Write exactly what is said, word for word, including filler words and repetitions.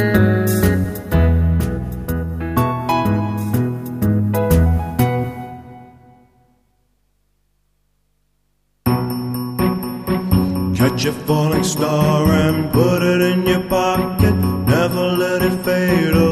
Catch a falling star and put it in your pocket. Never let it fade